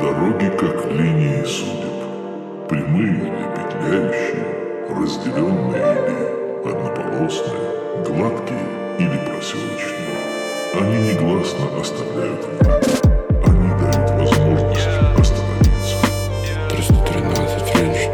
Дороги, как линии судеб, прямые или петляющие, разделенные или однополосные, гладкие или проселочные. Они негласно оставляют выбор. Они дают возможность остановиться. 313 френч.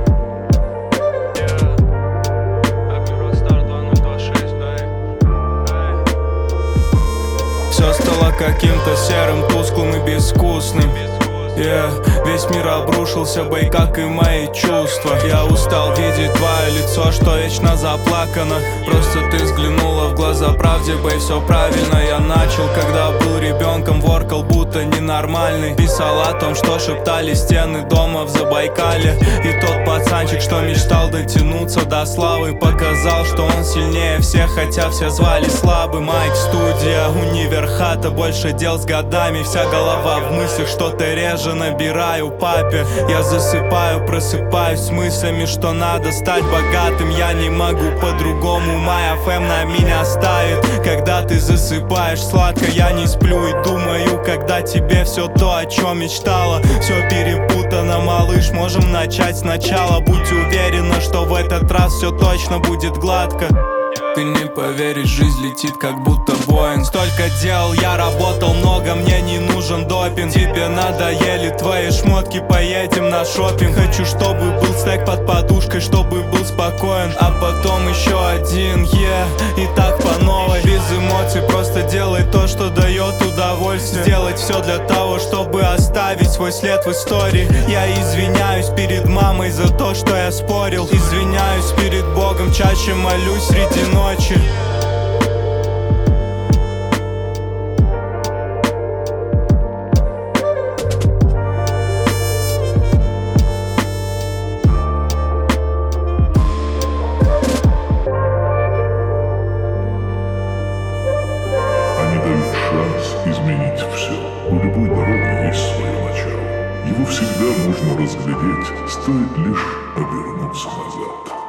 Все стало каким-то серым, тусклым и безвкусным. Весь мир обрушился, бей, как и мои чувства. Я устал видеть твое лицо, что вечно заплакано. Просто ты взглянула в глаза правде, бей, все правильно. Я начал, когда был ребенком, воркал будто ненормальный. Писал о том, что шептали стены дома в Забайкале. И тот пацанчик, что мечтал дотянуться до славы, показал, что он сильнее всех, хотя все звали слабым. Майк, студия, универ, хата, больше дел с годами. Вся голова в мыслях, что-то реже набираю папе. Я засыпаю, просыпаюсь с мыслями, что надо стать богатым. Я не могу по-другому, моя фэм на меня ставит. Когда ты засыпаешь сладко, я не сплю и думаю, когда тебе все то, о чем мечтала. Все перепутано, малыш, можем начать сначала. Будь уверена, что в этот раз все точно будет гладко. Ты не поверишь, жизнь летит как будто Боинг. Столько дел, я работал много, мне не нужен допинг. Тебе надоели твои шмотки, поедем на шопинг. Хочу, чтобы был стек под подушкой, чтобы был спокоен. А потом еще один, и так по новой. Без эмоций, просто делай то, что дает удовольствие. Сделать все для того, чтобы оставить свой след в истории. Я извиняюсь перед мамой за то, что я спорил. Извиняюсь перед Богом, чаще молюсь среди ночи. Они дают шанс изменить все. У любой дороги есть свое начало. Его всегда можно разглядеть, стоит лишь обернуться назад.